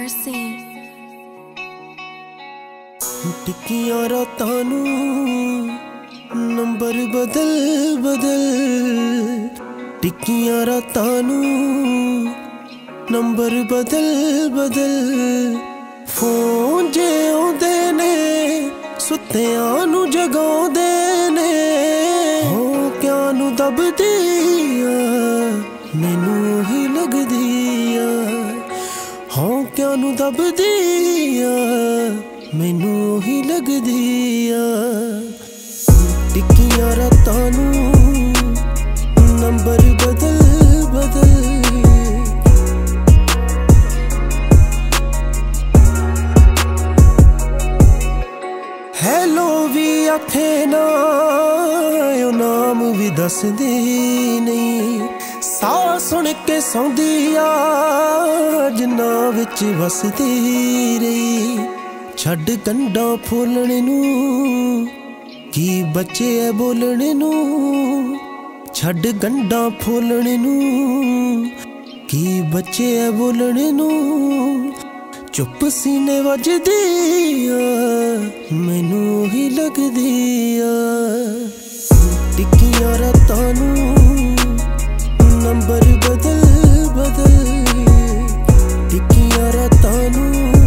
mercy. टिक्कियां रातां नूं number बदल बदल, टिक्कियां रातां नूं नंबर बदल बदल। फोन जे आउंदे ने सुत्तियां नूं जगाउंदे ने, होंकियां नूं दबदी आ मैनू ही लगदी आ, होंकियां नूं दबदी आ मैनू ही लगदी आ। टिक्कियां रातां नूं नंबर बदल बदल। हैलो भी आखे ना ओ नाम भी दसदी नहीं, साह सुन के सौंदी आ जिन्ना विच वसदी रही। छड्ड गंढां फुल्लण नूं की बचे ऐ बोलण नूं, छड्ड गंढां फुल्लण नूं की बचे ऐ बोलण नूं। चुप सीने वजदी आ मैनू ही लगदी आ। टिक्कियां रातां नूं नंबर बदल बदल, टिक्कियां रातां नूं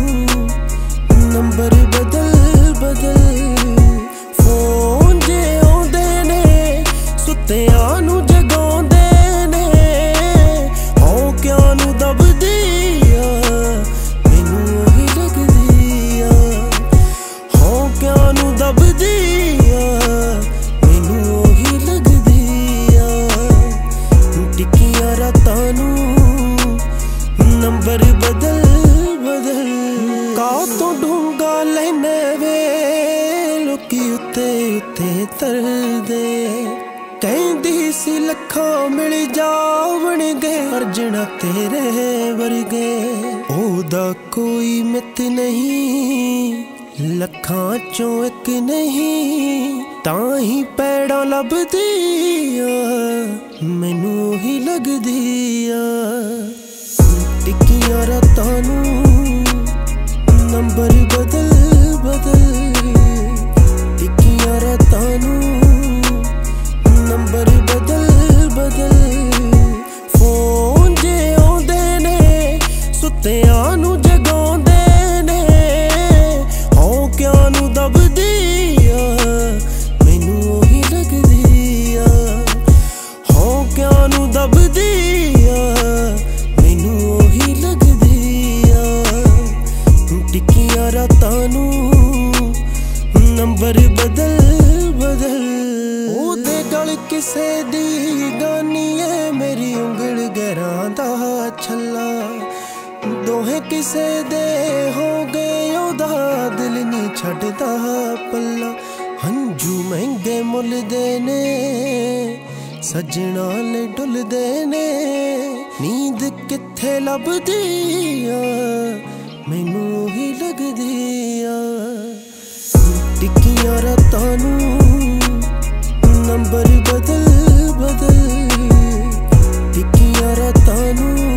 नंबर बदल बदल। फोन जे आउंदे ने सुत्तियां नूं जगाउंदे ने, होंकियां नूं दबदी आ मैनू ही लगदी आ, होंकियां नूं दबदी आ मैनू ही लगदी आ। टिक्कियां रातां नूं नंबर बदल बदल। काह तो डूंगा लैने वे लोकी उत्ते उत्ते तरदे, कहंदी सी लखां मिल जावणगे अर्जना तेरे वर्गे। ओदा कोई मित नहीं लखां चों इक नहीं, तां ही पैड़ां लभदी आ मैनू ही लगदी आ। टिक्कियां रातां नूं नंबर बदल बदल, टिक्कियां रातां नूं नंबर बदल बदल। फोन जे आउंदे ने सुत्तियां नूं जगाउंदे ने, होंकियां नूं दबदी आ मैनू ही लगदी आ, होंकियां नूं दबदी आ मैनू ही लगदी आ। टिक्कियां रातां नूं नंबर बदल बदल। ओदे गल किसे दी गानी ऐ मेरी उंगल गैरां दा छल्ला, दोहें किसे दे हो गए ओदा दिल नहीं छड्डदा पल्ला। हंजू महंगे मुल दे ने सजना ले डुलदे ने, नींद कित्थे लभदी आ मैनू ही लगदी आ। टिक्कियां रातां नूं नंबर बदल बदल, टिक्कियां रातां नूं